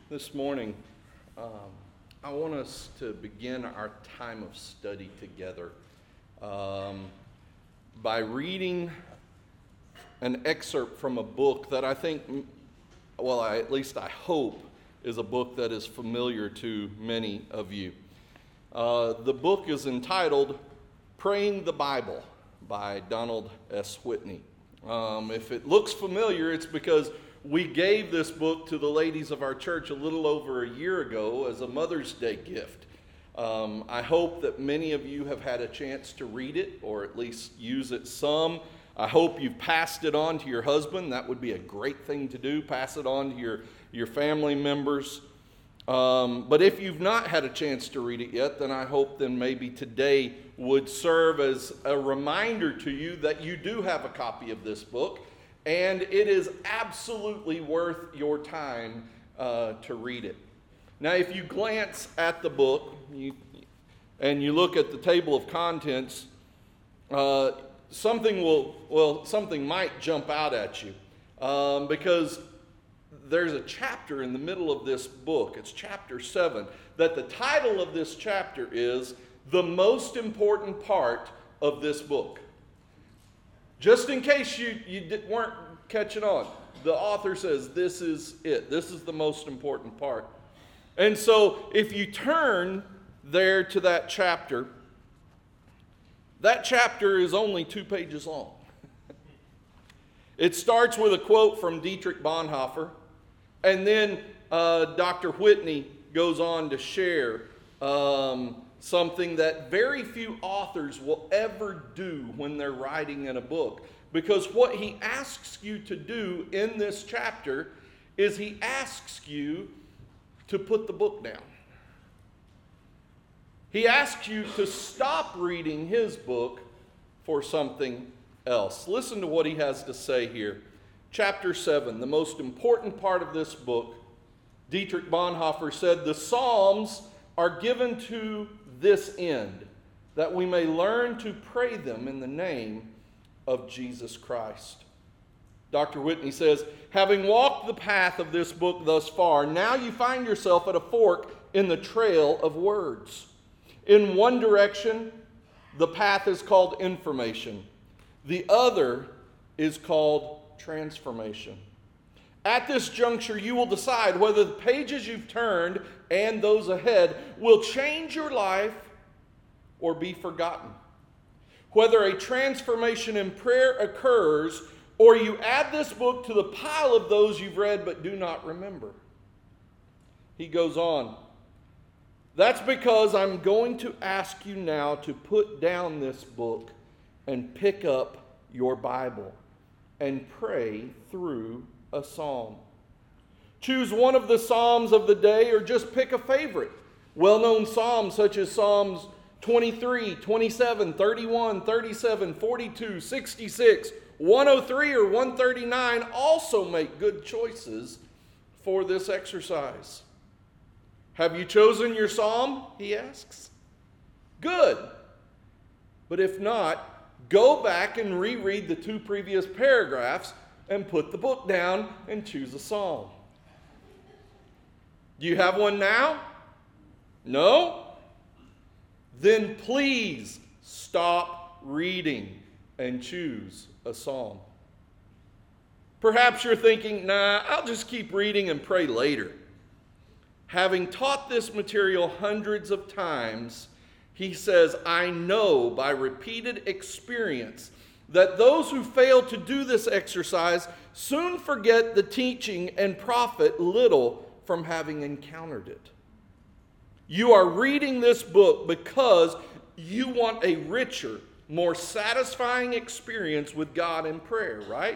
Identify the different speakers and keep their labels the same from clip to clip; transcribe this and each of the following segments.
Speaker 1: This morning, I want us to begin our time of study together by reading an excerpt from a book that I think, at least I hope, is a book that is familiar to many of you. The book is entitled Praying the Bible by Donald S. Whitney. If it looks familiar, it's because we gave this book to the ladies of our church a little over a year ago as a Mother's Day gift. I hope that many of you have had a chance to read it or at least use it some. I hope you've passed it on to your husband. That would be a great thing to do. Pass it on to your family members. But if you've not had a chance to read it yet, then I hope then maybe today would serve as a reminder to you that you do have a copy of this book. And it is absolutely worth your time to read it. Now, if you glance at the book and you look at the table of contents, something might jump out at you because there's a chapter in the middle of this book. It's chapter 7. That the title of this chapter is The Most Important Part of This Book. Just in case you weren't catching on, the author says this is it. This is the most important part. And so if you turn there to that chapter is only 2 pages long. It starts with a quote from Dietrich Bonhoeffer, and then Dr. Whitney goes on to share something that very few authors will ever do when they're writing in a book. Because what he asks you to do in this chapter is he asks you to put the book down. He asks you to stop reading his book for something else. Listen to what he has to say here. Chapter 7, the most important part of this book. Dietrich Bonhoeffer said, "The Psalms are given to this end, that we may learn to pray them in the name of Jesus Christ." Dr. Whitney says, "Having walked the path of this book thus far, now you find yourself at a fork in the trail of words. In one direction, the path is called information. The other is called transformation. At this juncture, you will decide whether the pages you've turned and those ahead will change your life or be forgotten. Whether a transformation in prayer occurs or you add this book to the pile of those you've read but do not remember." He goes on, "That's because I'm going to ask you now to put down this book and pick up your Bible and pray through a psalm. Choose one of the psalms of the day or just pick a favorite. Well-known psalms such as Psalms 23, 27, 31, 37, 42, 66, 103, or 139 also make good choices for this exercise." "Have you chosen your psalm?" he asks. "Good. But if not, go back and reread the 2 previous paragraphs and put the book down and choose a psalm. Do you have one now? No? Then please stop reading and choose a psalm." Perhaps you're thinking, "Nah, I'll just keep reading and pray later." Having taught this material hundreds of times, he says, "I know by repeated experience that those who fail to do this exercise soon forget the teaching and profit little from having encountered it. You are reading this book because you want a richer, more satisfying experience with God in prayer, right?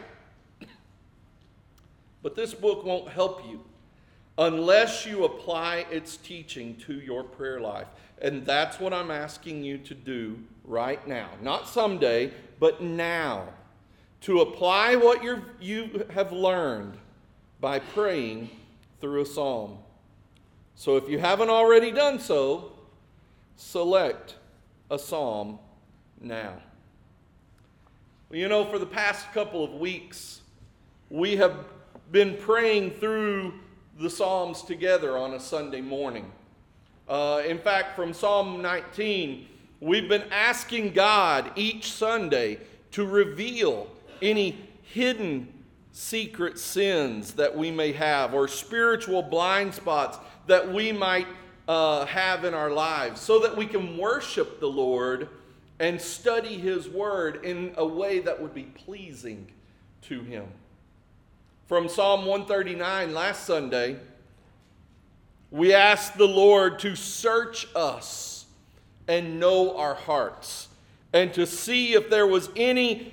Speaker 1: But this book won't help you unless you apply its teaching to your prayer life. And that's what I'm asking you to do right now. Not someday, but now. To apply what you have learned by praying through a psalm. So if you haven't already done so, select a psalm now." Well, you know, for the past couple of weeks, we have been praying through the Psalms together on a Sunday morning. In fact, from Psalm 19, we've been asking God each Sunday to reveal any hidden secret sins that we may have, or spiritual blind spots that we might have in our lives, so that we can worship the Lord and study His Word in a way that would be pleasing to Him. From Psalm 139 last Sunday, we asked the Lord to search us and know our hearts, and to see if there was any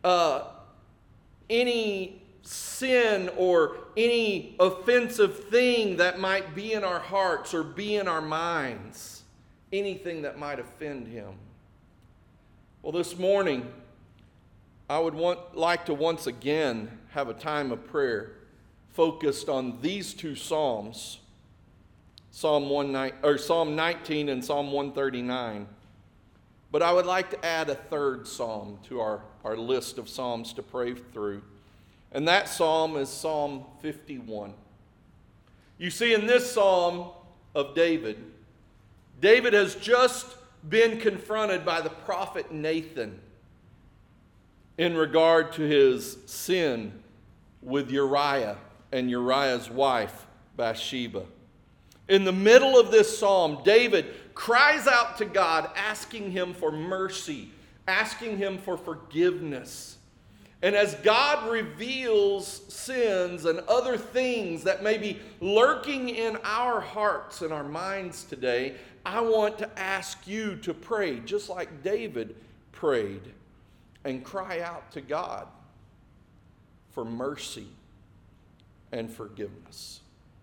Speaker 1: sin or any offensive thing that might be in our hearts or be in our minds, anything that might offend Him. Well, this morning, I would like to once again have a time of prayer focused on these two Psalms, Psalm 19 and Psalm 139. But I would like to add a third psalm to our list of psalms to pray through. And that psalm is Psalm 51. You see, in this psalm of David, David has just been confronted by the prophet Nathan in regard to his sin with Uriah and Uriah's wife, Bathsheba. In the middle of this psalm, David cries out to God, asking Him for mercy, asking Him for forgiveness. And as God reveals sins and other things that may be lurking in our hearts and our minds today, I want to ask you to pray just like David prayed and cry out to God for mercy and forgiveness.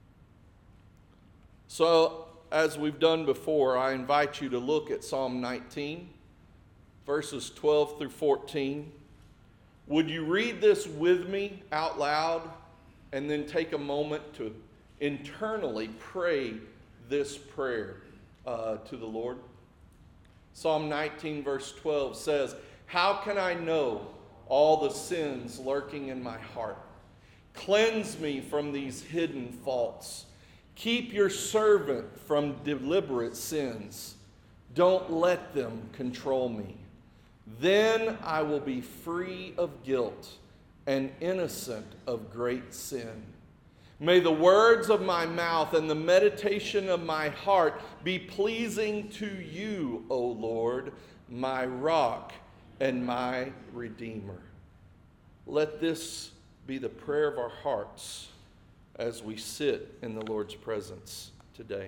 Speaker 1: So, as we've done before, I invite you to look at Psalm 19, verses 12 through 14. Would you read this with me out loud and then take a moment to internally pray this prayer to the Lord? Psalm 19, verse 12 says, "How can I know all the sins lurking in my heart? Cleanse me from these hidden faults. Keep your servant from deliberate sins. Don't let them control me. Then I will be free of guilt and innocent of great sin. May the words of my mouth and the meditation of my heart be pleasing to you, O Lord, my rock and my redeemer." Let this be the prayer of our hearts as we sit in the Lord's presence today.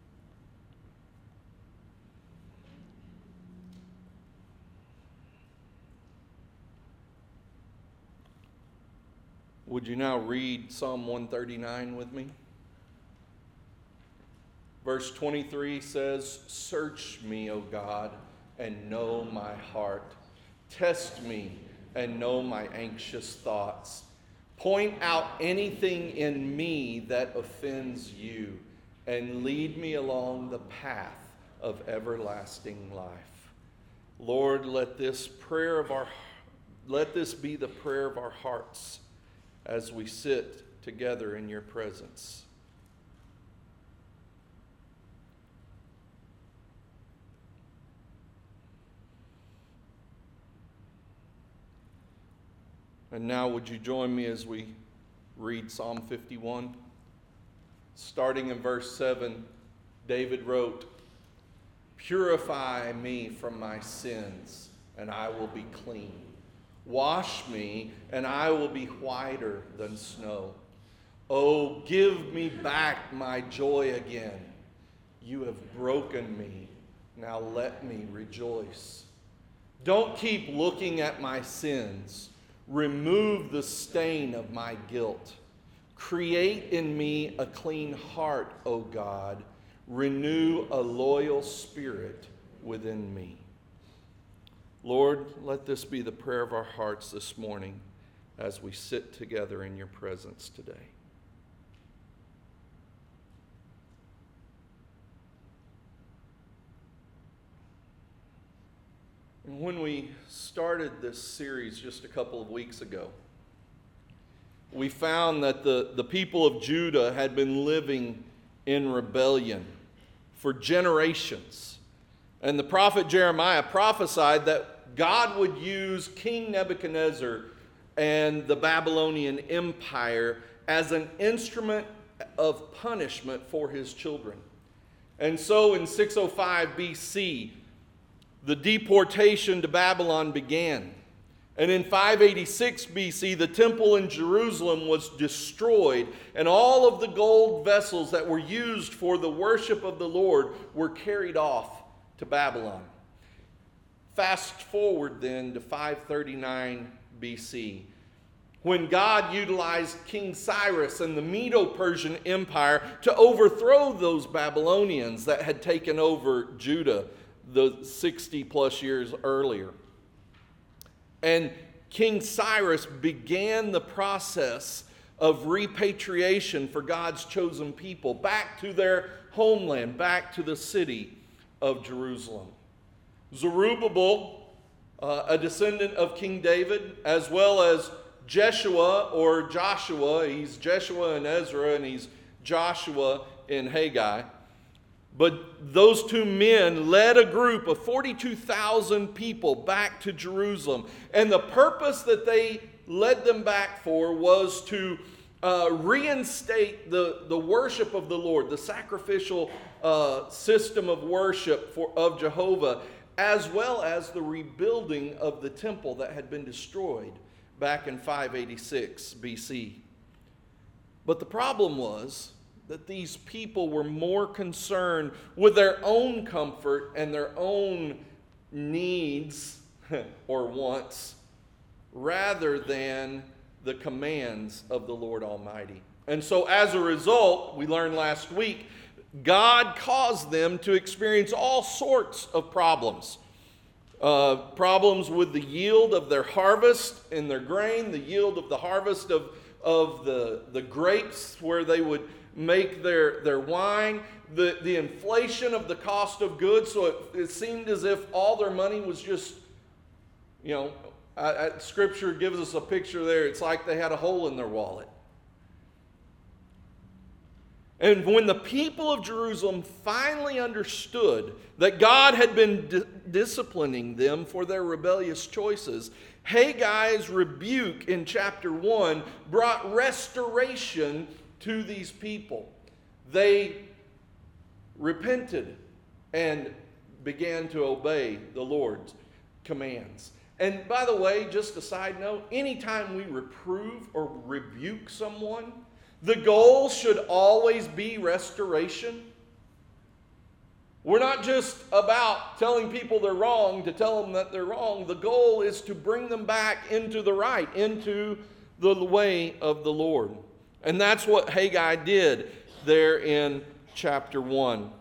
Speaker 1: Would you now read Psalm 139 with me? Verse 23 says, "Search me, O God, and know my heart. Test me and know my anxious thoughts. Point out anything in me that offends you, and lead me along the path of everlasting life." Lord, let this be the prayer of our hearts as we sit together in your presence. And now would you join me as we read Psalm 51? Starting in verse 7, David wrote, "Purify me from my sins, and I will be clean. Wash me, and I will be whiter than snow. Oh, give me back my joy again. You have broken me. Now let me rejoice. Don't keep looking at my sins. Remove the stain of my guilt. Create in me a clean heart, O God. Renew a loyal spirit within me." Lord, let this be the prayer of our hearts this morning as we sit together in your presence today. And when we started this series just a couple of weeks ago, we found that the people of Judah had been living in rebellion for generations. And the prophet Jeremiah prophesied that God would use King Nebuchadnezzar and the Babylonian Empire as an instrument of punishment for his children. And so in 605 BC, the deportation to Babylon began. And in 586 BC, the temple in Jerusalem was destroyed, and all of the gold vessels that were used for the worship of the Lord were carried off to Babylon. Fast forward then to 539 BC, when God utilized King Cyrus and the Medo-Persian Empire to overthrow those Babylonians that had taken over Judah the 60 plus years earlier. And King Cyrus began the process of repatriation for God's chosen people back to their homeland, back to the city of Jerusalem. Zerubbabel, a descendant of King David, as well as Jeshua or Joshua, he's Jeshua in Ezra and he's Joshua in Haggai. But those two men led a group of 42,000 people back to Jerusalem. And the purpose that they led them back for was to reinstate the worship of the Lord, the sacrificial system of worship of Jehovah, as well as the rebuilding of the temple that had been destroyed back in 586 BC. But the problem was that these people were more concerned with their own comfort and their own needs or wants rather than the commands of the Lord Almighty. And so as a result, we learned last week, God caused them to experience all sorts of problems. Problems with the yield of their harvest in their grain, the yield of the harvest of the grapes where they would make their wine, the inflation of the cost of goods. So it seemed as if all their money was just, Scripture gives us a picture there. It's like they had a hole in their wallet. And when the people of Jerusalem finally understood that God had been disciplining them for their rebellious choices, Haggai's rebuke in chapter 1 brought restoration to these people. They repented and began to obey the Lord's commands. And by the way, just a side note, anytime we reprove or rebuke someone, the goal should always be restoration. We're not just about telling people they're wrong to tell them that they're wrong. The goal is to bring them back into the right, into the way of the Lord. And that's what Haggai did there in chapter 1.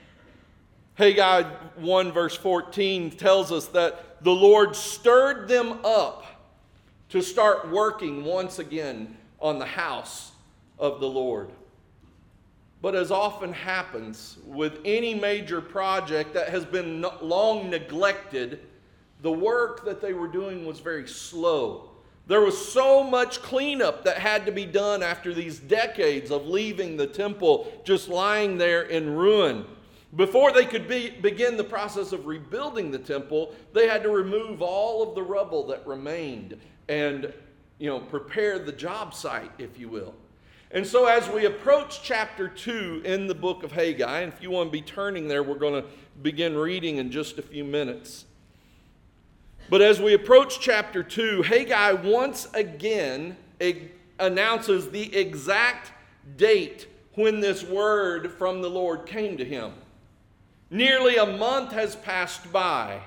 Speaker 1: Haggai 1 verse 14 tells us that the Lord stirred them up to start working once again on the house of the Lord. But as often happens with any major project that has been long neglected, the work that they were doing was very slow. There was so much cleanup that had to be done after these decades of leaving the temple just lying there in ruin. Before they could begin the process of rebuilding the temple, they had to remove all of the rubble that remained and, prepare the job site, if you will. And so as we approach chapter 2 in the book of Haggai, and if you want to be turning there, we're going to begin reading in just a few minutes. But as we approach chapter 2, Haggai once again announces the exact date when this word from the Lord came to him. Nearly a month has passed by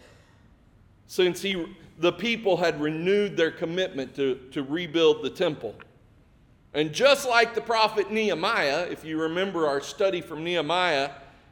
Speaker 1: since the people had renewed their commitment to rebuild the temple. And just like the prophet Nehemiah, if you remember our study from Nehemiah,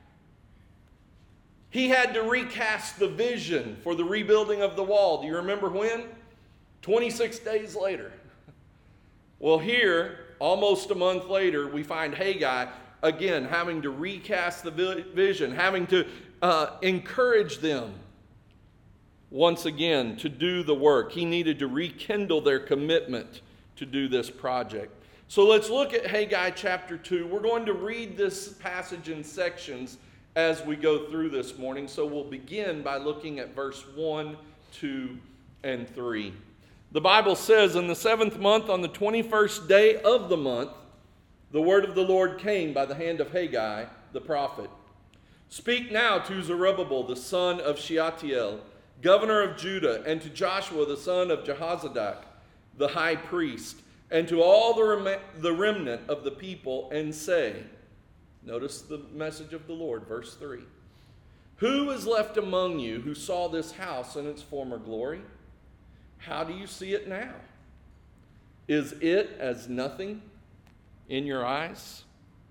Speaker 1: he had to recast the vision for the rebuilding of the wall. Do you remember when? 26 days later. Well, here, almost a month later, we find Haggai again having to recast the vision, having to encourage them once again to do the work. He needed to rekindle their commitment to do this project. So let's look at Haggai chapter 2. We're going to read this passage in sections as we go through this morning. So we'll begin by looking at verse 1, 2, and 3. The Bible says, "In the 7th month, on the 21st day of the month, the word of the Lord came by the hand of Haggai the prophet. Speak now to Zerubbabel the son of Shealtiel, governor of Judah, and to Joshua the son of Jehozadak, the high priest, and to all the remnant of the people, and say," notice the message of the Lord, verse 3, "Who is left among you who saw this house in its former glory? How do you see it now? Is it as nothing in your eyes?"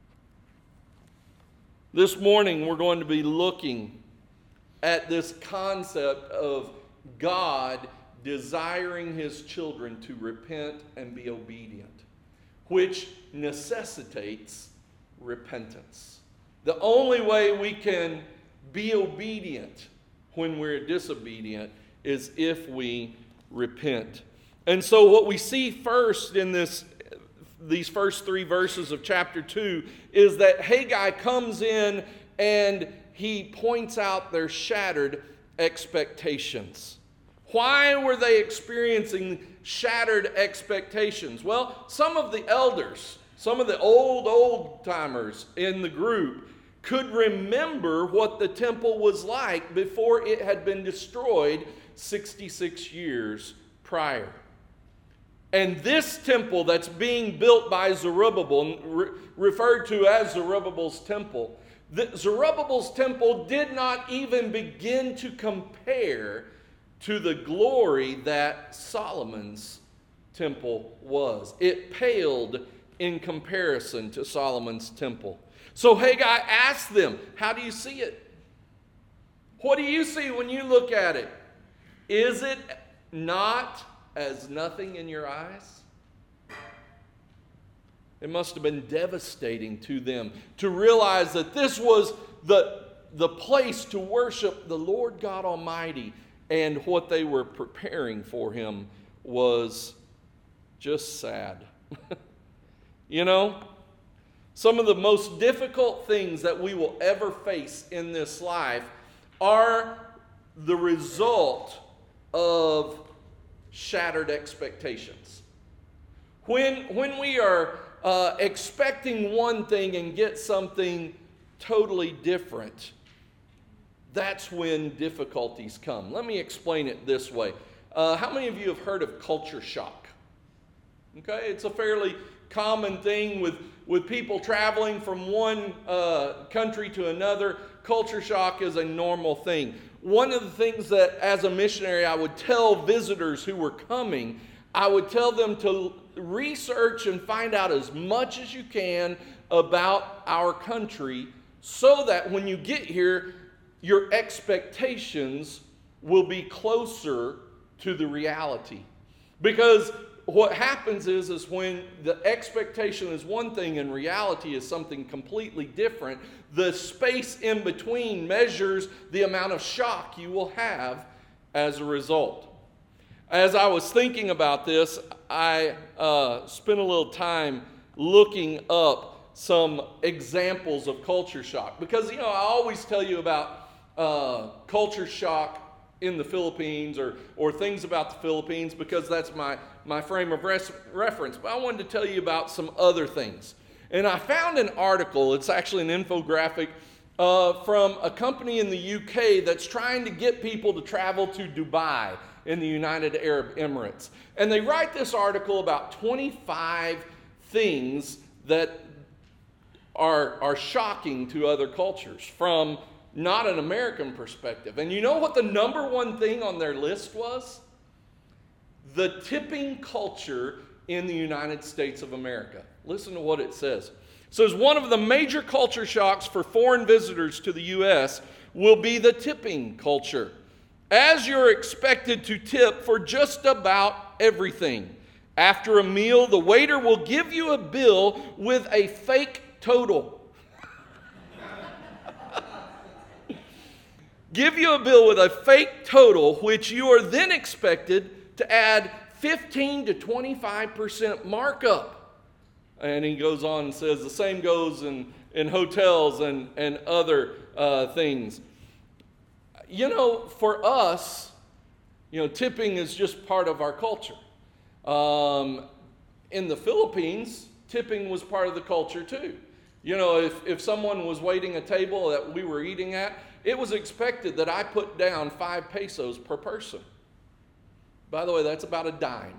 Speaker 1: This morning we're going to be looking at this concept of God desiring his children to repent and be obedient, which necessitates repentance. The only way we can be obedient when we're disobedient is if we repent. And so what we see first in these first 3 verses of chapter 2 is that Haggai comes in and he points out their shattered expectations. Why were they experiencing shattered expectations? Well, some of the elders, some of the old-timers in the group could remember what the temple was like before it had been destroyed 66 years prior. And this temple that's being built by Zerubbabel, referred to as Zerubbabel's temple, Zerubbabel's temple did not even begin to compare to the glory that Solomon's temple was. It paled in comparison to Solomon's temple. So Haggai asked them, how do you see it? What do you see when you look at it? Is it not as nothing in your eyes? It must have been devastating to them to realize that this was the place to worship the Lord God Almighty, and what they were preparing for him was just sad. You know, some of the most difficult things that we will ever face in this life are the result of shattered expectations. When we are expecting one thing and get something totally different, that's when difficulties come. Let me explain it this way. How many of you have heard of culture shock? Okay, it's a fairly common thing with people traveling from one country to another. Culture shock is a normal thing. One of the things that as a missionary I would tell visitors who were coming, I would tell them to research and find out as much as you can about our country, so that when you get here, your expectations will be closer to the reality. Because what happens is when the expectation is one thing and reality is something completely different, the space in between measures the amount of shock you will have as a result. As I was thinking about this, I spent a little time looking up some examples of culture shock. Because, I always tell you about culture shock in the Philippines or things about the Philippines because that's my frame of reference. But I wanted to tell you about some other things. And I found an article, it's actually an infographic, from a company in the UK that's trying to get people to travel to Dubai in the United Arab Emirates. And they write this article about 25 things that are shocking to other cultures from not an American perspective. And you know what the number one thing on their list was? The tipping culture in the United States of America. Listen to what it says. It says, one of the major culture shocks for foreign visitors to the U.S. will be the tipping culture, as you're expected to tip for just about everything. After a meal, the waiter will give you a bill with a fake total. Give you a bill with a fake total, which you are then expected to add 15 to 25% markup. And he goes on and says the same goes in hotels and other things. You know, for us, you know, tipping is just part of our culture. In the Philippines, tipping was part of the culture too. You know, if someone was waiting a table that we were eating at, it was expected that I put down 5 pesos per person. By the way, that's about a dime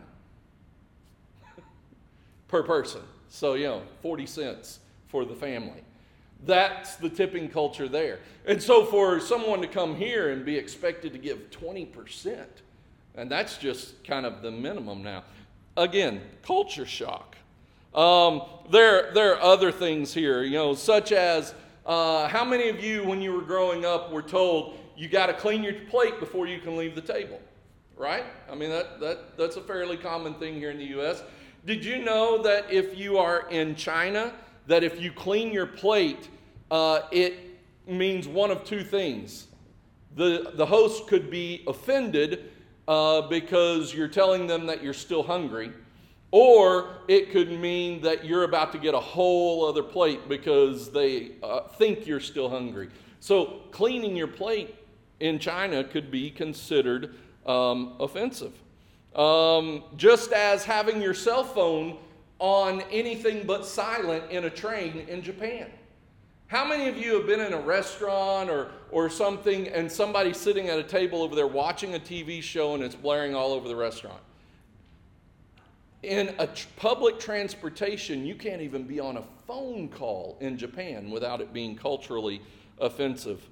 Speaker 1: per person. So, you know, 40 cents for the family. That's the tipping culture there. And so for someone to come here and be expected to give 20%, and that's just kind of the minimum now. Again, culture shock. There are other things here, you know, such as how many of you, when you were growing up, were told you got to clean your plate before you can leave the table, right? I mean, that's a fairly common thing here in the U.S. Did you know that if you are in China, that if you clean your plate, it means one of two things. The host could be offended because you're telling them that you're still hungry, or it could mean that you're about to get a whole other plate because they think you're still hungry. So cleaning your plate in China could be considered offensive. Just as having your cell phone on anything but silent in a train in Japan. How many of you have been in a restaurant or something and somebody's sitting at a table over there watching a TV show and it's blaring all over the restaurant? In a public transportation, you can't even be on a phone call in Japan without it being culturally offensive.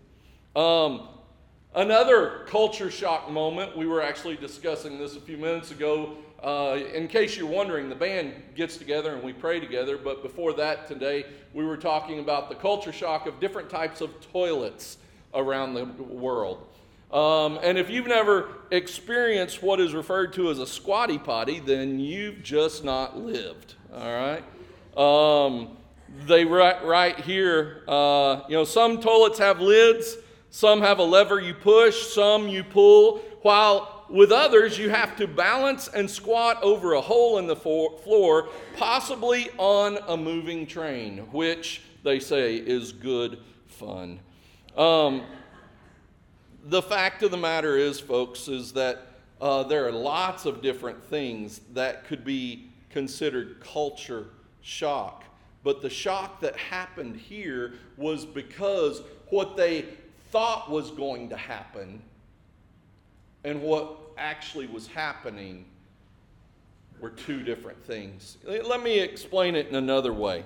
Speaker 1: Another culture shock moment, we were actually discussing this a few minutes ago. In case you're wondering, the band gets together and we pray together, but before that today, we were talking about the culture shock of different types of toilets around the world. And if you've never experienced what is referred to as a squatty potty, then you've just not lived, all right? They write right here, you know, some toilets have lids, some have a lever you push, some you pull, while with others you have to balance and squat over a hole in the floor, possibly on a moving train, which they say is good fun. The fact of the matter is, folks, is that there are lots of different things that could be considered culture shock. But the shock that happened here was because what they thought was going to happen and what actually was happening were two different things. Let me explain it in another way.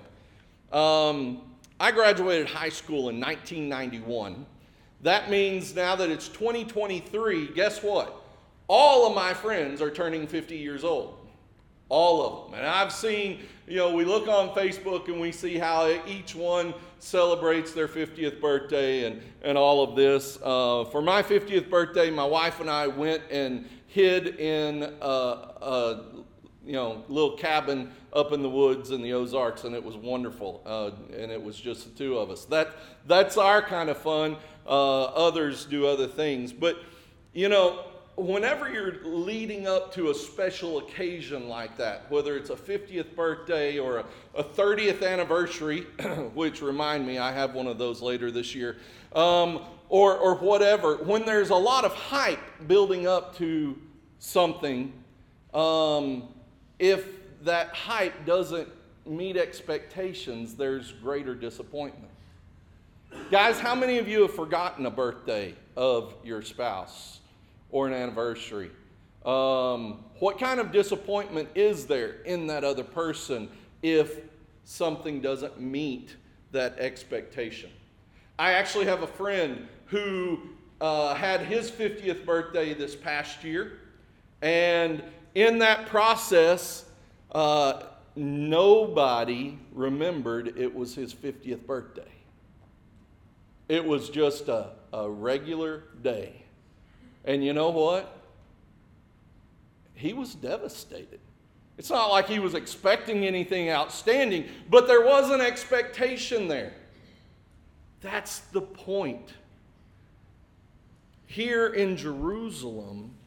Speaker 1: I graduated high school in 1991. That means now that it's 2023, guess what? All of my friends are turning 50 years old. All of them. And I've seen, you know, we look on Facebook and we see how each one celebrates their 50th birthday and all of this. For my 50th birthday, my wife and I went and hid in a little cabin up in the woods in the Ozarks, and it was wonderful. And it was just the two of us. That's our kind of fun. Others do other things. But, you know, whenever you're leading up to a special occasion like that, whether it's a 50th birthday or a 30th anniversary, which remind me, I have one of those later this year, or whatever, when there's a lot of hype building up to something, if that hype doesn't meet expectations, there's greater disappointment. Guys, how many of you have forgotten a birthday of your spouse or an anniversary? What kind of disappointment is there in that other person if something doesn't meet that expectation? I actually have a friend who had his 50th birthday this past year, and in that process, nobody remembered it was his 50th birthday. It was just a regular day. And you know what? He was devastated. It's not like he was expecting anything outstanding, but there was an expectation there. That's the point. Here in Jerusalem,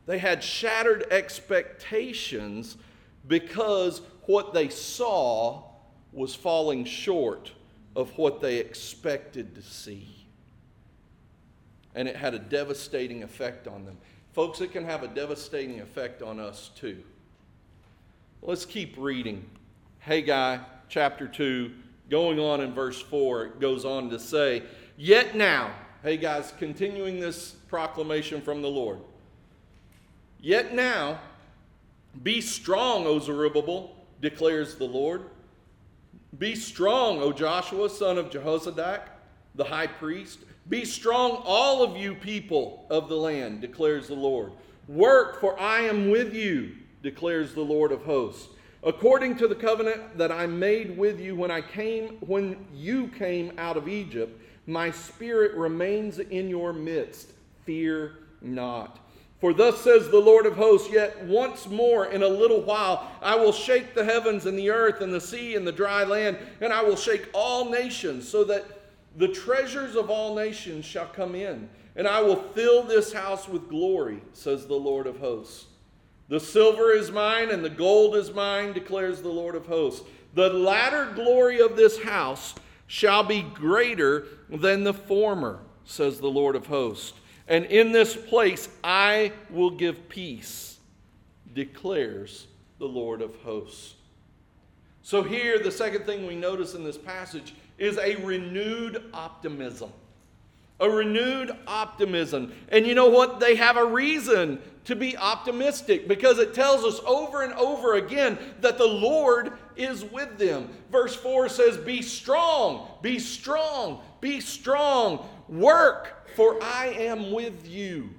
Speaker 1: They had shattered expectations because what they saw was falling short of what they expected to see. And it had a devastating effect on them. Folks, it can have a devastating effect on us too. Let's keep reading. Haggai chapter 2, going on in verse 4, it goes on to say, "Yet now," Haggai's continuing this proclamation from the Lord. "Yet now, be strong, O Zerubbabel, declares the Lord. Be strong, O Joshua, son of Jehozadak, the high priest. Be strong, all of you people of the land, declares the Lord. Work, for I am with you, declares the Lord of hosts. According to the covenant that I made with you when you came out of Egypt, my spirit remains in your midst. Fear not. For thus says the Lord of hosts, yet once more in a little while I will shake the heavens and the earth and the sea and the dry land, and I will shake all nations, so that the treasures of all nations shall come in, and I will fill this house with glory, says the Lord of hosts. The silver is mine and the gold is mine, declares the Lord of hosts. The latter glory of this house shall be greater than the former, says the Lord of hosts. And in this place I will give peace, declares the Lord of hosts." So here, the second thing we notice in this passage is a renewed optimism. A renewed optimism. And you know what? They have a reason to be optimistic, because it tells us over and over again that the Lord is with them. Verse 4 says, "Be strong, be strong, be strong. Work, for I am with you."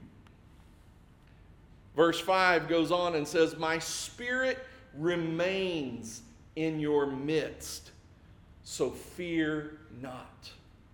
Speaker 1: Verse 5 goes on and says, "My spirit remains in your midst, so fear not."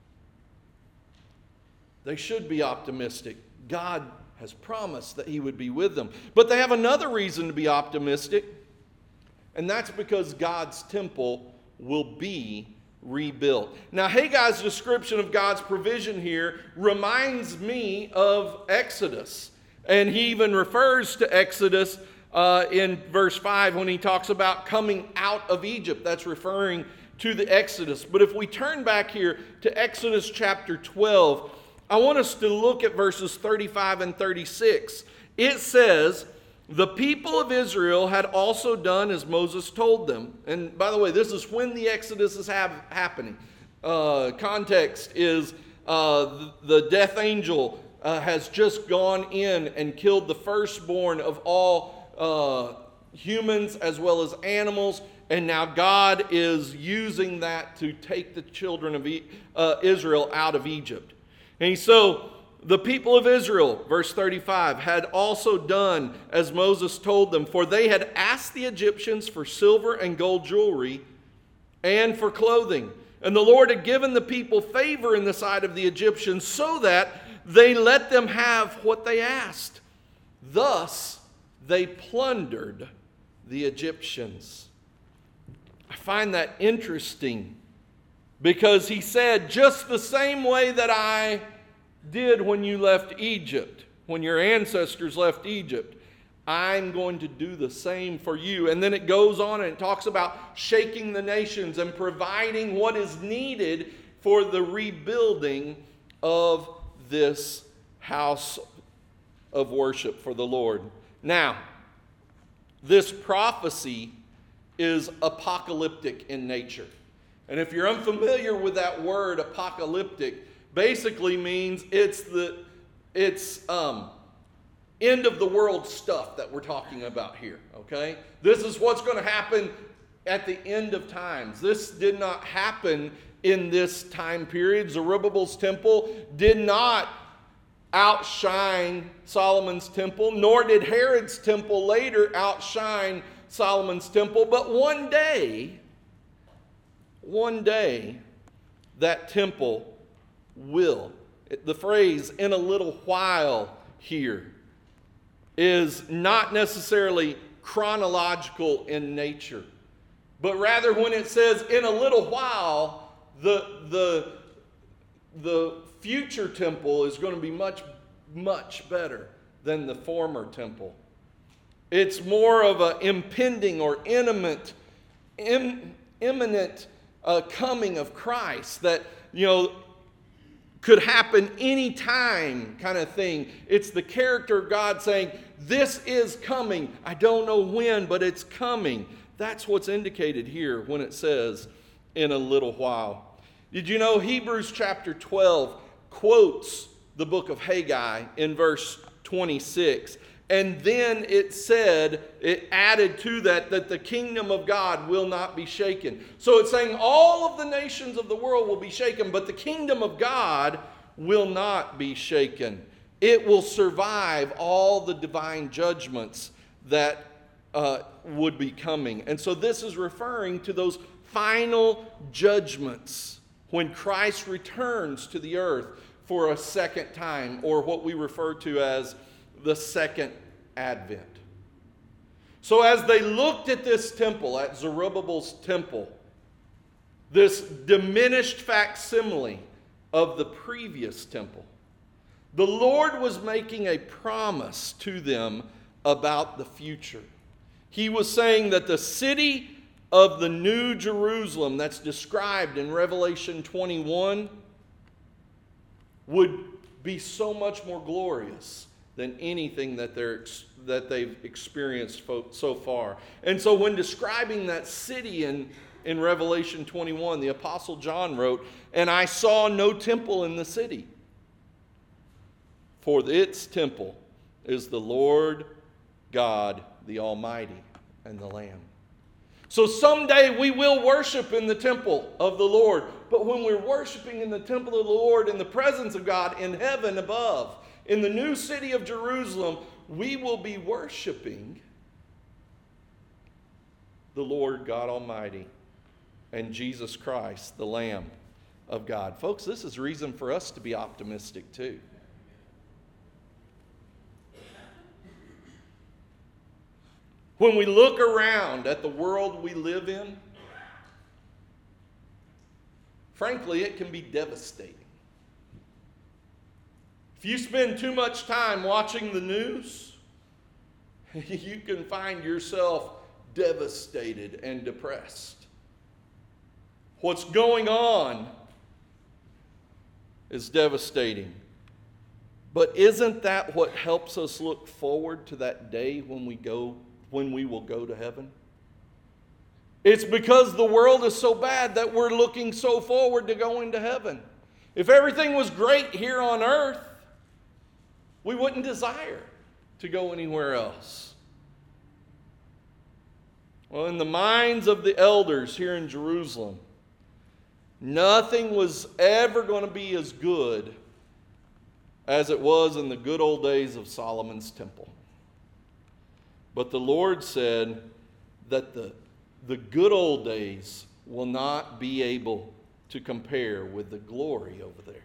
Speaker 1: They should be optimistic. God has promised that He would be with them. But they have another reason to be optimistic, and that's because God's temple will be rebuilt. Now, Haggai's description of God's provision here reminds me of Exodus. And he even refers to Exodus in verse 5 when he talks about coming out of Egypt. That's referring to the Exodus. But if we turn back here to Exodus chapter 12, I want us to look at verses 35 and 36. It says, "The people of Israel had also done as Moses told them." And by the way, this is when the Exodus is happening. Context is the death angel has just gone in and killed the firstborn of all humans as well as animals. And now God is using that to take the children of Israel out of Egypt. And so the people of Israel, verse 35, had also done as Moses told them, for they had asked the Egyptians for silver and gold jewelry and for clothing. And the Lord had given the people favor in the sight of the Egyptians so that they let them have what they asked. Thus, they plundered the Egyptians. I find that interesting because he said, just the same way that I did when you left Egypt, when your ancestors left Egypt, I'm going to do the same for you. And then it goes on and it talks about shaking the nations and providing what is needed for the rebuilding of this house of worship for the Lord. Now, this prophecy is apocalyptic in nature. And if you're unfamiliar with that word, apocalyptic, basically means it's end of the world stuff that we're talking about here, okay? This is what's going to happen at the end of times. This did not happen in this time period. Zerubbabel's temple did not outshine Solomon's temple, nor did Herod's temple later outshine Solomon's temple. But one day, that temple will. The phrase, in a little while here, is not necessarily chronological in nature. But rather when it says, in a little while, the future temple is going to be much, much better than the former temple. It's more of an impending or imminent coming of Christ that, could happen anytime kind of thing. It's the character of God saying, this is coming. I don't know when, but it's coming. That's what's indicated here when it says, in a little while. Did you know Hebrews chapter 12 quotes the book of Haggai in verse 26? And then it added to that the kingdom of God will not be shaken. So it's saying all of the nations of the world will be shaken, but the kingdom of God will not be shaken. It will survive all the divine judgments that would be coming. And so this is referring to those final judgments when Christ returns to the earth for a second time, or what we refer to as the second advent. So as they looked at this temple, at Zerubbabel's temple, this diminished facsimile of the previous temple, the Lord was making a promise to them about the future. He was saying that the city of the New Jerusalem that's described in Revelation 21 would be so much more glorious than anything that they've experienced so far. And so when describing that city in Revelation 21, the Apostle John wrote, "And I saw no temple in the city, for its temple is the Lord God, the Almighty, and the Lamb." So someday we will worship in the temple of the Lord. But when we're worshiping in the temple of the Lord, in the presence of God, in heaven above, in the new city of Jerusalem, we will be worshiping the Lord God Almighty and Jesus Christ, the Lamb of God. Folks, this is reason for us to be optimistic too. When we look around at the world we live in, frankly, it can be devastating. If you spend too much time watching the news, you can find yourself devastated and depressed. What's going on is devastating. But isn't that what helps us look forward to that day when we will go to heaven? It's because the world is so bad that we're looking so forward to going to heaven. If everything was great here on earth, we wouldn't desire to go anywhere else. Well, in the minds of the elders here in Jerusalem, nothing was ever going to be as good as it was in the good old days of Solomon's temple. But the Lord said that the good old days will not be able to compare with the glory over there.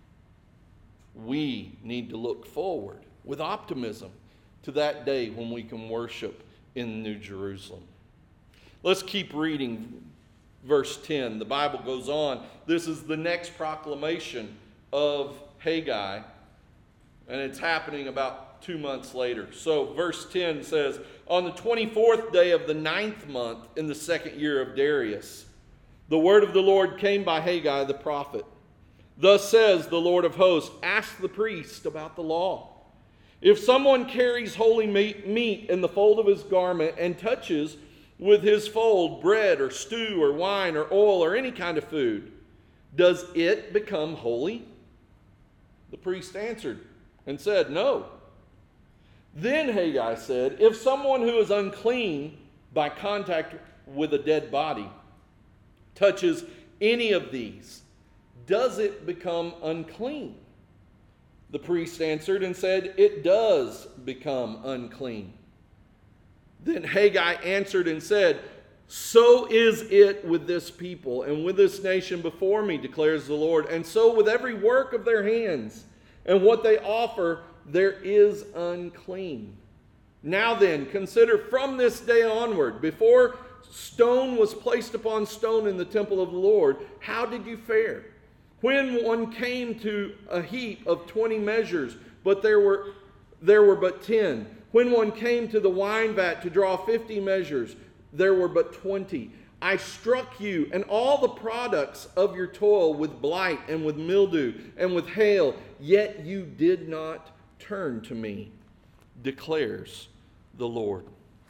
Speaker 1: We need to look forward with optimism to that day when we can worship in New Jerusalem. Let's keep reading verse 10. The Bible goes on. This is the next proclamation of Haggai, and it's happening about 2 months later. So verse 10 says, "On the 24th day of the 9th month in the 2nd year of Darius, the word of the Lord came by Haggai the prophet. Thus says the Lord of hosts, ask the priest about the law. If someone carries holy meat in the fold of his garment and touches with his fold bread or stew or wine or oil or any kind of food, does it become holy?" The priest answered and said, "No." Then Haggai said, "If someone who is unclean by contact with a dead body touches any of these, does it become unclean?" The priest answered and said, "It does become unclean." Then Haggai answered and said, "So is it with this people and with this nation before me, declares the Lord, and so with every work of their hands, and what they offer there is unclean. Now then, consider from this day onward, before stone was placed upon stone in the temple of the Lord, how did you fare? When one came to a heap of 20 measures, but there there were but 10. When one came to the wine vat to draw 50 measures, there were but 20. I struck you and all the products of your toil with blight and with mildew and with hail, yet you did not turn to me, declares the Lord.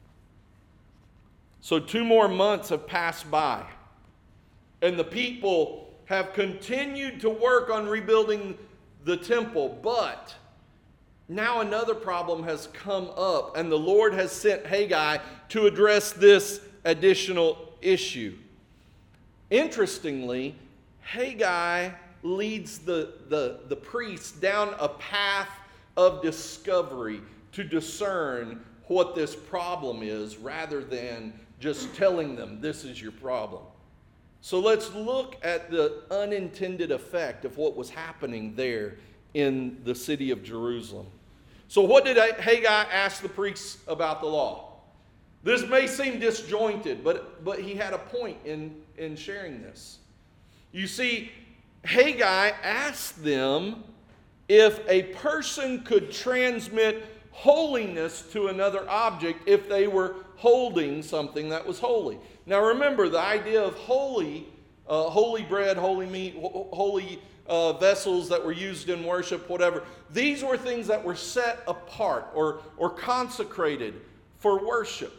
Speaker 1: So 2 more months have passed by, and the people have continued to work on rebuilding the temple, but now another problem has come up, and the Lord has sent Haggai to address this additional issue. Interestingly, Haggai leads the priests down a path of discovery to discern what this problem is, rather than just telling them this is your problem. So let's look at the unintended effect of what was happening there in the city of Jerusalem. So what did Haggai ask the priests about the law? This may seem disjointed, but he had a point in sharing this. You see, Haggai asked them if a person could transmit holiness to another object if they were holding something that was holy. Now remember, the idea of holy bread, holy meat, holy vessels that were used in worship, whatever. These were things that were set apart or consecrated for worship.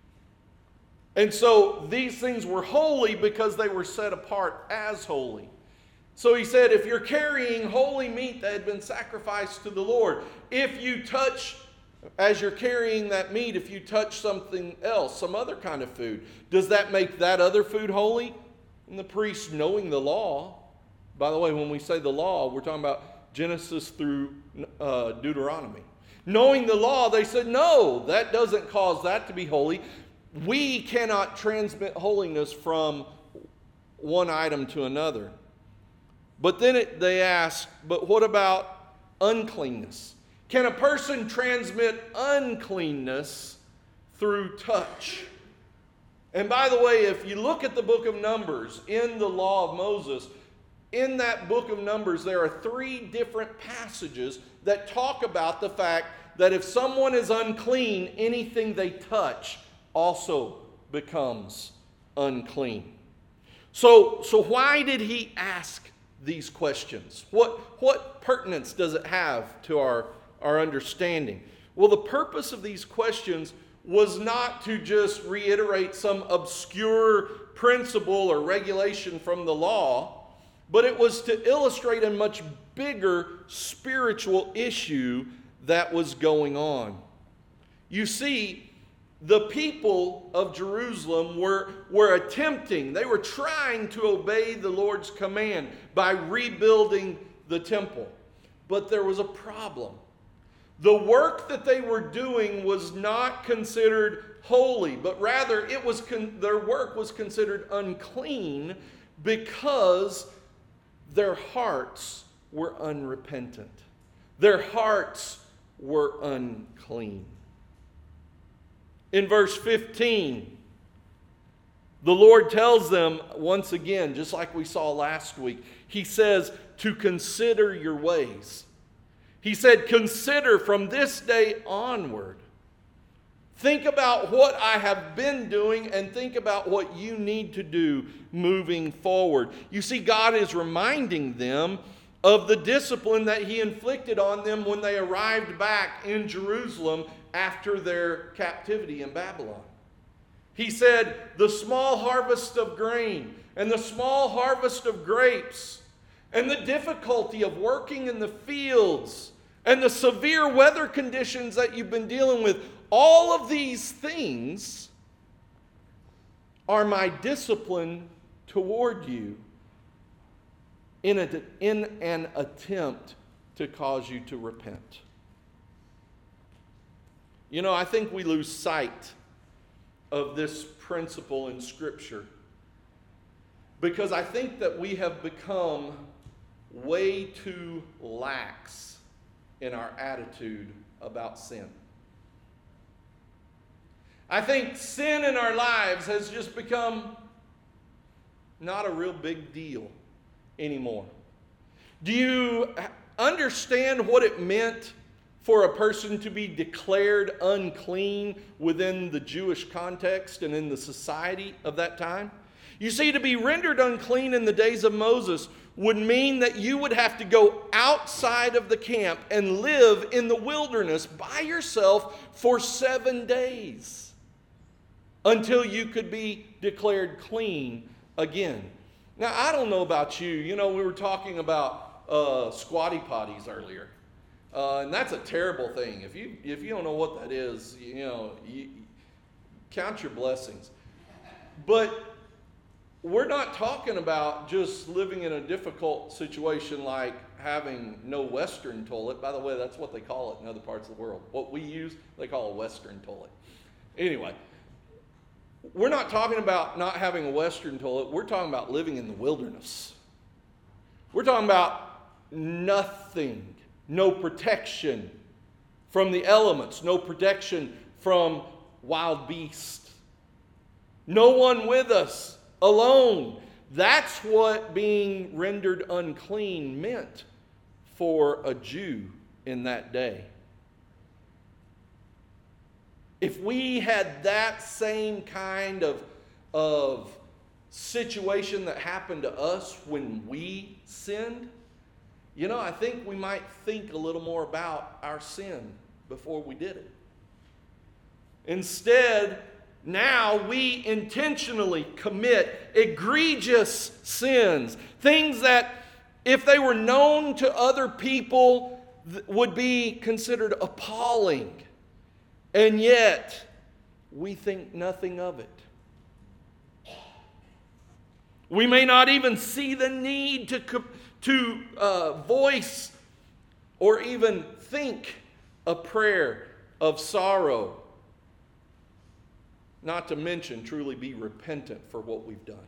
Speaker 1: And so these things were holy because they were set apart as holy. So he said, if you're carrying holy meat that had been sacrificed to the Lord, if you touch, as you're carrying that meat, if you touch something else, some other kind of food, does that make that other food holy? And the priests, knowing the law, by the way, when we say the law, we're talking about Genesis through Deuteronomy. Knowing the law, they said, no, that doesn't cause that to be holy. We cannot transmit holiness from one item to another. But then they ask, but what about uncleanness? Can a person transmit uncleanness through touch? And by the way, if you look at the book of Numbers in the law of Moses, in that book of Numbers, there are 3 different passages that talk about the fact that if someone is unclean, anything they touch also becomes unclean. So why did he ask these questions? What pertinence does it have to our understanding? Well, the purpose of these questions was not to just reiterate some obscure principle or regulation from the law, but it was to illustrate a much bigger spiritual issue that was going on. You see, the people of Jerusalem were attempting, they were trying to obey the Lord's command by rebuilding the temple. But there was a problem. The work that they were doing was not considered holy, but rather their work was considered unclean because their hearts were unrepentant. Their hearts were unclean. In verse 15, the Lord tells them once again, just like we saw last week, he says to consider your ways. He said, consider from this day onward. Think about what I have been doing and think about what you need to do moving forward. You see, God is reminding them of the discipline that he inflicted on them when they arrived back in Jerusalem after their captivity in Babylon. He said, the small harvest of grain and the small harvest of grapes and the difficulty of working in the fields and the severe weather conditions that you've been dealing with, all of these things are my discipline toward you in an attempt to cause you to repent. You know, I think we lose sight of this principle in Scripture because I think that we have become way too lax in our attitude about sin. I think sin in our lives has just become not a real big deal anymore. Do you understand what it meant for a person to be declared unclean within the Jewish context and in the society of that time. You see, to be rendered unclean in the days of Moses would mean that you would have to go outside of the camp and live in the wilderness by yourself for 7 days until you could be declared clean again. Now, I don't know about you. You know, we were talking about squatty potties earlier. And that's a terrible thing. If you don't know what that is, you count your blessings. But we're not talking about just living in a difficult situation like having no Western toilet. By the way, that's what they call it in other parts of the world. What we use, they call a Western toilet. Anyway, we're not talking about not having a Western toilet. We're talking about living in the wilderness. We're talking about nothing. No protection from the elements. No protection from wild beasts. No one with us. Alone. That's what being rendered unclean meant for a Jew in that day. If we had that same kind of situation that happened to us when we sinned, I think we might think a little more about our sin before we did it. Instead, now we intentionally commit egregious sins, things that, if they were known to other people, would be considered appalling. And yet, we think nothing of it. We may not even see the need to voice or even think a prayer of sorrow, not to mention truly be repentant for what we've done.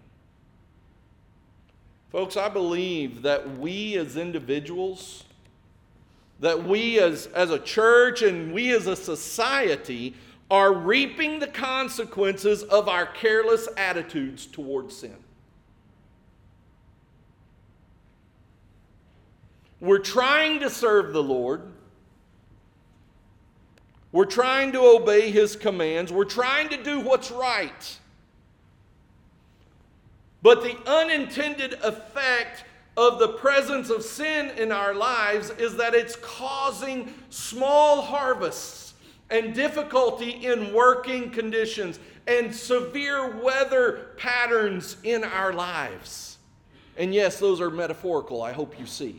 Speaker 1: Folks, I believe that we as individuals, that we as a church and we as a society are reaping the consequences of our careless attitudes towards sin. We're trying to serve the Lord. We're trying to obey His commands. We're trying to do what's right. But the unintended effect of the presence of sin in our lives is that it's causing small harvests and difficulty in working conditions and severe weather patterns in our lives. And yes, those are metaphorical, I hope you see.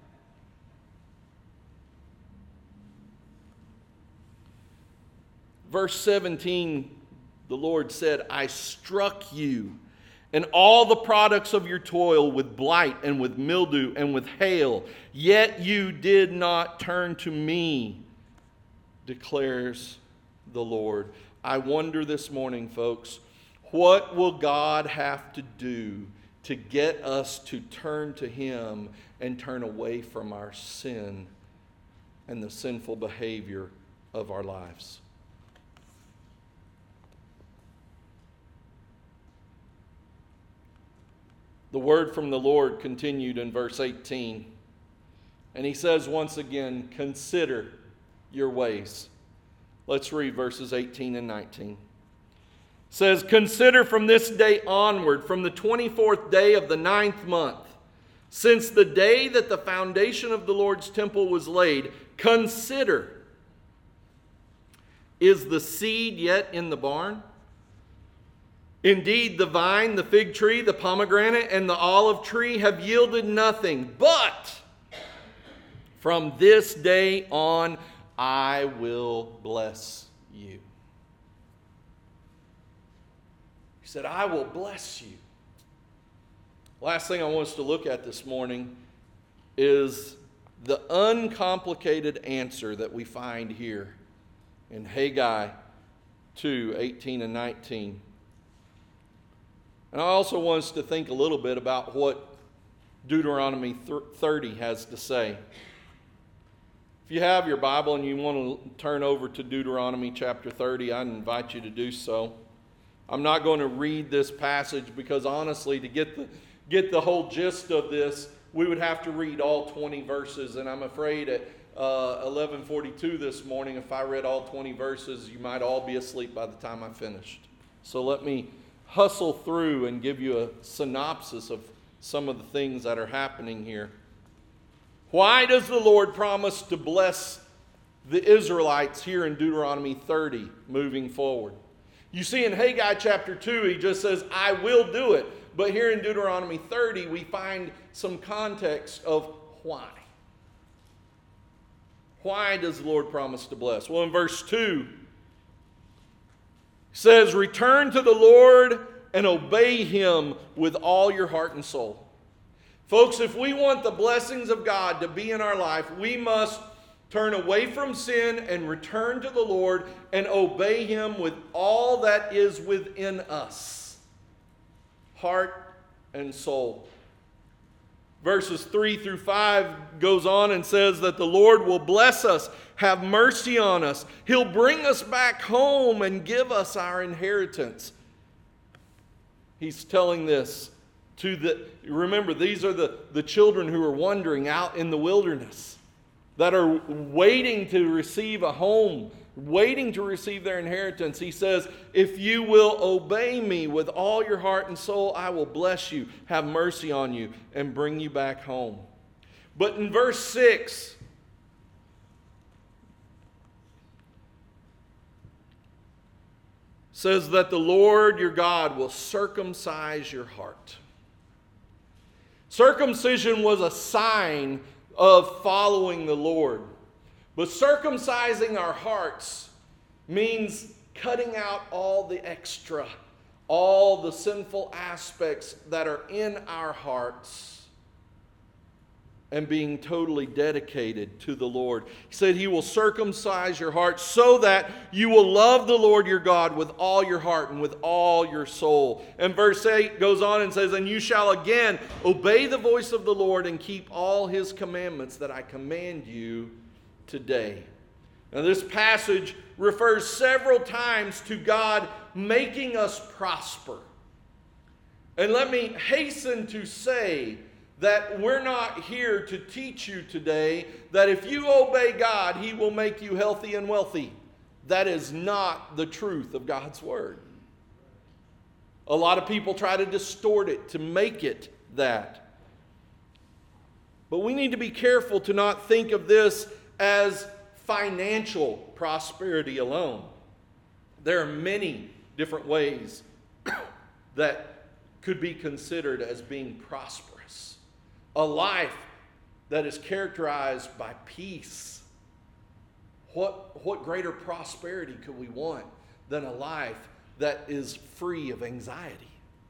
Speaker 1: Verse 17, the Lord said, I struck you and all the products of your toil with blight and with mildew and with hail, yet you did not turn to me, declares the Lord. I wonder this morning, folks, what will God have to do to get us to turn to Him and turn away from our sin and the sinful behavior of our lives? The word from the Lord continued in verse 18. And He says once again, consider your ways. Let's read verses 18 and 19. It says, consider from this day onward, from the 24th day of the 9th month, since the day that the foundation of the Lord's temple was laid, consider, is the seed yet in the barn? Indeed, the vine, the fig tree, the pomegranate, and the olive tree have yielded nothing. But from this day on, I will bless you. He said, I will bless you. Last thing I want us to look at this morning is the uncomplicated answer that we find here in Haggai 2, 18 and 19. And I also want us to think a little bit about what Deuteronomy 30 has to say. If you have your Bible and you want to turn over to Deuteronomy chapter 30, I invite you to do so. I'm not going to read this passage because honestly, to get the whole gist of this, we would have to read all 20 verses, and I'm afraid 11:42 this morning. If I read all 20 verses, you might all be asleep by the time I finished. So let me hustle through and give you a synopsis of some of the things that are happening here. Why does the Lord promise to bless the Israelites here in Deuteronomy 30 moving forward? You see in Haggai chapter 2, he just says, I will do it. But here in Deuteronomy 30, we find some context of why. Why does the Lord promise to bless? Well, in verse 2, it says, return to the Lord and obey Him with all your heart and soul. Folks, if we want the blessings of God to be in our life, we must turn away from sin and return to the Lord and obey Him with all that is within us, heart and soul. Verses 3 through 5 goes on and says that the Lord will bless us, have mercy on us. He'll bring us back home and give us our inheritance. He's telling this remember, these are the children who are wandering out in the wilderness, that are waiting to receive a home, waiting to receive their inheritance. He says, if you will obey me with all your heart and soul, I will bless you, have mercy on you, and bring you back home. But in verse 6, says that the Lord your God will circumcise your heart. Circumcision was a sign of following the Lord. But circumcising our hearts means cutting out all the extra, all the sinful aspects that are in our hearts, and being totally dedicated to the Lord. He said He will circumcise your heart so that you will love the Lord your God with all your heart and with all your soul. And verse 8 goes on and says, and you shall again obey the voice of the Lord and keep all His commandments that I command you today. Now this passage refers several times to God making us prosper. And let me hasten to say that we're not here to teach you today that if you obey God, He will make you healthy and wealthy. That is not the truth of God's Word. A lot of people try to distort it to make it that. But we need to be careful to not think of this as financial prosperity alone. There are many different ways that could be considered as being prosperous. A life that is characterized by peace. What greater prosperity could we want than a life that is free of anxiety?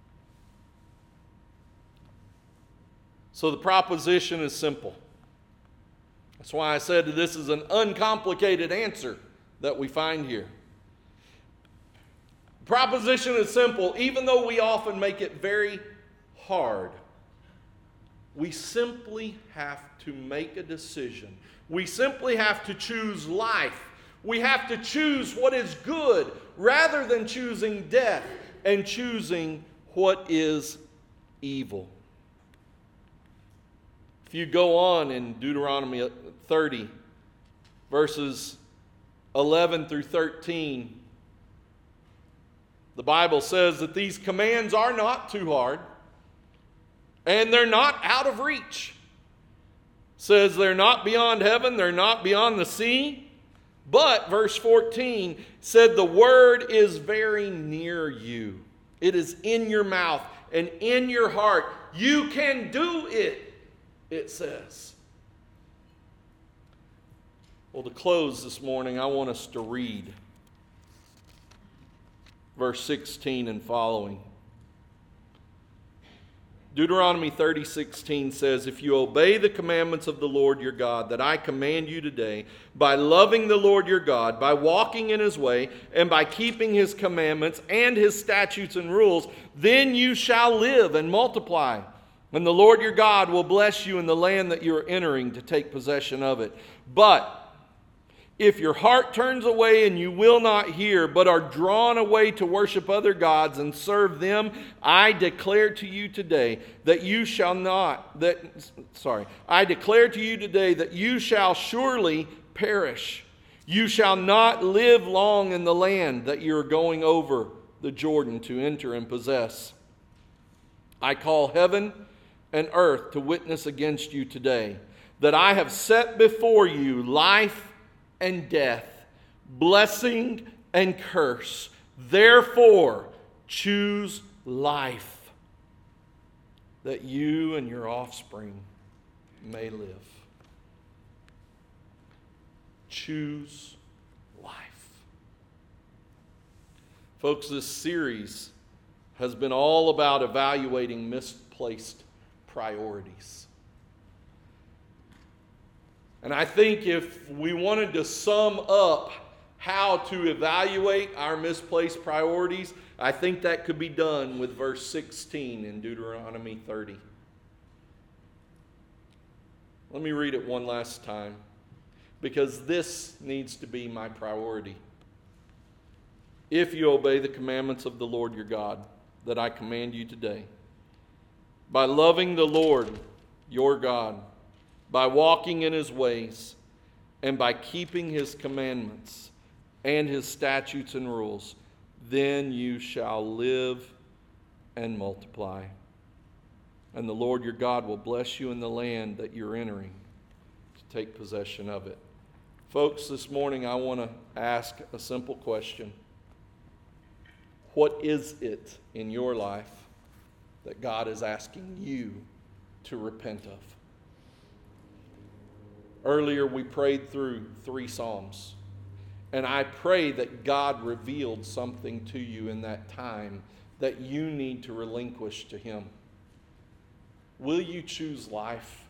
Speaker 1: So the proposition is simple. That's why I said this is an uncomplicated answer that we find here. The proposition is simple, even though we often make it very hard. We simply have to make a decision. We simply have to choose life. We have to choose what is good rather than choosing death and choosing what is evil. If you go on in Deuteronomy 30, verses 11 through 13, the Bible says that these commands are not too hard. And they're not out of reach. It says they're not beyond heaven, they're not beyond the sea. But, verse 14 said the word is very near you. It is in your mouth and in your heart. You can do it, it says. Well, to close this morning, I want us to read verse 16 and following. Deuteronomy 30:16 says, if you obey the commandments of the Lord your God that I command you today, by loving the Lord your God, by walking in His way, and by keeping His commandments and His statutes and rules, then you shall live and multiply. And the Lord your God will bless you in the land that you are entering to take possession of it. But If your heart turns away and you will not hear, but are drawn away to worship other gods and serve them, I declare to you today that you shall surely perish. You shall not live long in the land that you are going over the Jordan to enter and possess. I call heaven and earth to witness against you today, that I have set before you life and death, blessing and curse. Therefore, choose life, that you and your offspring may live. Choose life. Folks, this series has been all about evaluating misplaced priorities. And I think if we wanted to sum up how to evaluate our misplaced priorities, I think that could be done with verse 16 in Deuteronomy 30. Let me read it one last time, because this needs to be my priority. If you obey the commandments of the Lord your God that I command you today, by loving the Lord your God, by walking in his ways, and by keeping his commandments and his statutes and rules, then you shall live and multiply. And the Lord your God will bless you in the land that you're entering to take possession of it. Folks, this morning I want to ask a simple question. What is it in your life that God is asking you to repent of? Earlier we prayed through 3 Psalms, and I pray that God revealed something to you in that time that you need to relinquish to him. Will you choose life?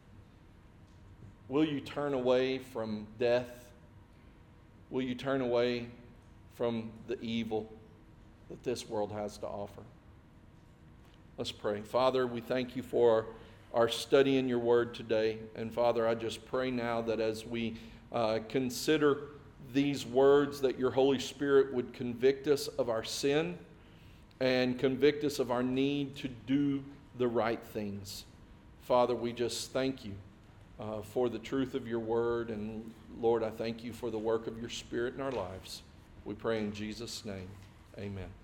Speaker 1: Will you turn away from death? Will you turn away from the evil that this world has to offer? Let's pray. Father, we thank you for our study in your word today. And Father, I just pray now that as we consider these words, that your Holy Spirit would convict us of our sin and convict us of our need to do the right things. Father, we just thank you for the truth of your word. And Lord, I thank you for the work of your Spirit in our lives. We pray in Jesus' name. Amen.